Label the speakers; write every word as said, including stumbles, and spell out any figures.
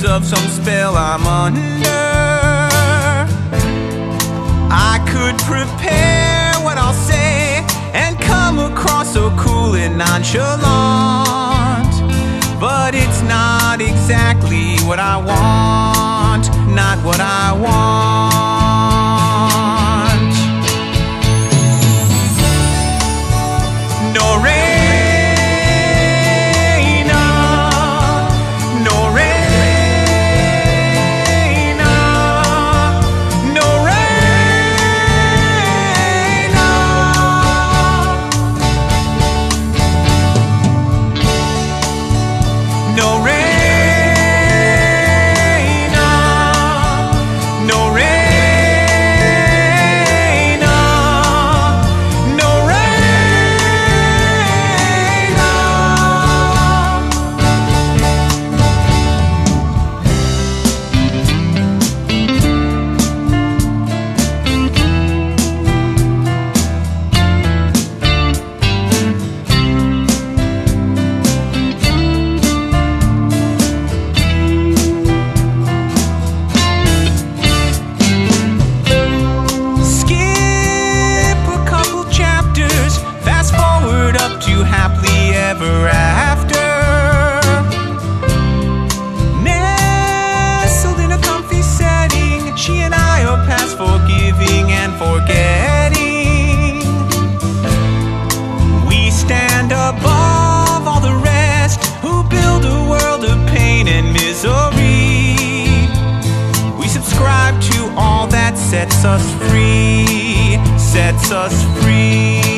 Speaker 1: of some spell I'm under. I could prepare what I'll say and come across so cool and nonchalant, but it's not exactly what I want, not what I want. Norena, Norena, Norena. Norena, Norena, to happily ever after. Nestled in a comfy setting, she and I are past forgiving and forgetting. We stand above all the rest who build a world of pain and misery. We subscribe to all that sets us free, sets us free.